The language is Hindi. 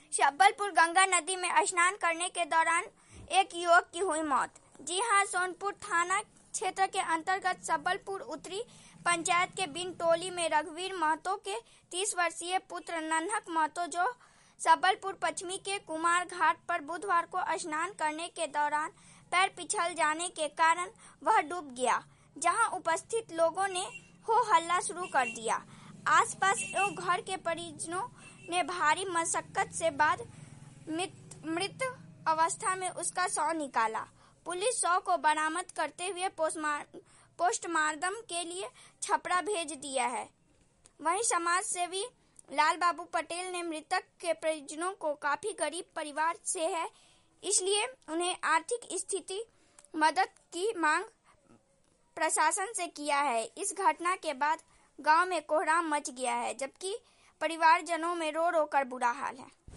सबलपुर गंगा नदी में स्नान करने के दौरान एक युवक की हुई मौत। जी हां, सोनपुर थाना क्षेत्र के अंतर्गत सबलपुर उत्तरी पंचायत के बिन टोली में रघुवीर महतो के 30 वर्षीय पुत्र नन्हक महतो, जो सबलपुर पश्चिमी के कुमार घाट पर बुधवार को स्नान करने के दौरान पैर फिसल जाने के कारण वह डूब गया, जहां उपस्थित लोगों ने हो हल्ला शुरू कर दिया। आसपास एवं घर के परिजनों ने भारी मशक्कत से बाद मृत अवस्था में उसका शव निकाला। पुलिस शव को बरामद करते हुए पोस्टमार्टम के लिए छपरा भेज दिया है। वहीं समाज सेवी लाल बाबू पटेल ने मृतक के परिजनों को काफी गरीब परिवार से है, इसलिए उन्हें आर्थिक स्थिति मदद की मांग प्रशासन से किया है। इस घटना के बाद गांव में कोहराम मच गया है, जबकि परिवारजनों में रो रो कर बुरा हाल है।